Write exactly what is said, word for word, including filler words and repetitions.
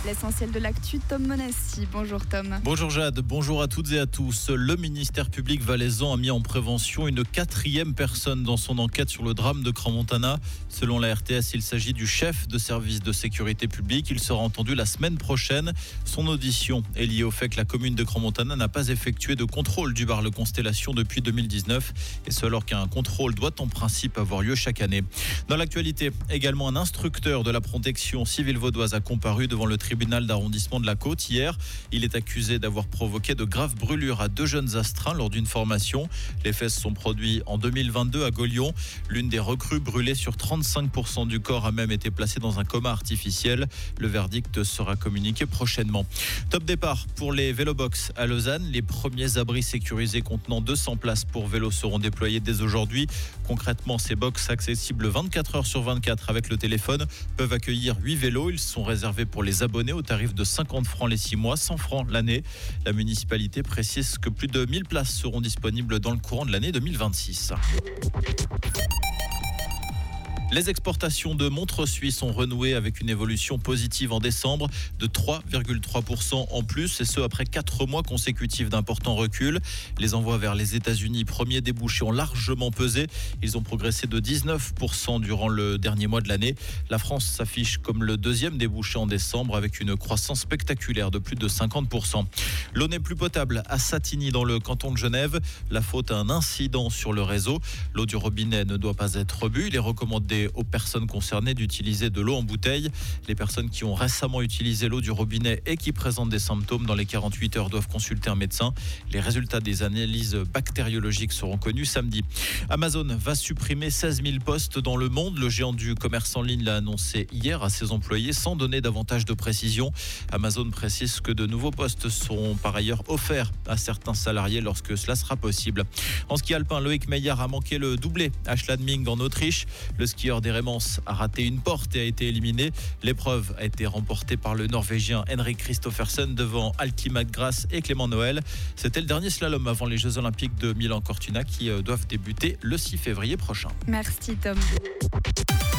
L'essentiel de l'actu, Tom Monassi. Bonjour Tom. Bonjour Jade, bonjour à toutes et à tous. Le ministère public valaisan a mis en prévention une quatrième personne dans son enquête sur le drame de Crans-Montana. Selon la R T S, il s'agit du chef de service de sécurité publique. Il sera entendu la semaine prochaine. Son audition est liée au fait que la commune de Crans-Montana n'a pas effectué de contrôle du bar Le Constellation depuis deux mille dix-neuf. Et ce alors qu'un contrôle doit en principe avoir lieu chaque année. Dans l'actualité, également un instructeur de la protection civile vaudoise a comparu devant le tribunal d'arrondissement de la Côte hier. Il est accusé d'avoir provoqué de graves brûlures à deux jeunes astreints lors d'une formation. Les faits se sont produits en deux mille vingt-deux à Gaulion. L'une des recrues brûlée sur trente-cinq pour cent du corps a même été placée dans un coma artificiel. Le verdict sera communiqué prochainement. Top départ pour les vélobox à Lausanne. Les premiers abris sécurisés contenant deux cents places pour vélos seront déployés dès aujourd'hui. Concrètement, ces box accessibles vingt-quatre heures sur vingt-quatre avec le téléphone peuvent accueillir huit vélos. Ils sont réservés pour les abonnés au tarif de cinquante francs les six mois, cent francs l'année. La municipalité précise que plus de mille places seront disponibles dans le courant de l'année deux mille vingt-six. Les exportations de montres suisses ont renoué avec une évolution positive en décembre de trois virgule trois pour cent en plus, et ce après quatre mois consécutifs d'importants reculs. Les envois vers les États-Unis, premiers débouchés, ont largement pesé. Ils ont progressé de dix-neuf pour cent durant le dernier mois de l'année. La France s'affiche comme le deuxième débouché en décembre avec une croissance spectaculaire de plus de cinquante pour cent. L'eau n'est plus potable à Satigny dans le canton de Genève. La faute à un incident sur le réseau. L'eau du robinet ne doit pas être bue. Il est recommandé aux personnes concernées d'utiliser de l'eau en bouteille. Les personnes qui ont récemment utilisé l'eau du robinet et qui présentent des symptômes dans les quarante-huit heures doivent consulter un médecin. Les résultats des analyses bactériologiques seront connus samedi. Amazon va supprimer seize mille postes dans le monde. Le géant du commerce en ligne l'a annoncé hier à ses employés sans donner davantage de précision. Amazon précise que de nouveaux postes seront par ailleurs offerts à certains salariés lorsque cela sera possible. En ski alpin, Loïc Meyer a manqué le doublé à Schladming en Autriche. Le skieur des Rémences a raté une porte et a été éliminé. L'épreuve a été remportée par le Norvégien Henrik Kristoffersen devant Alki Magras et Clément Noël. C'était le dernier slalom avant les Jeux Olympiques de Milan-Cortina qui doivent débuter le six février prochain. Merci Tom.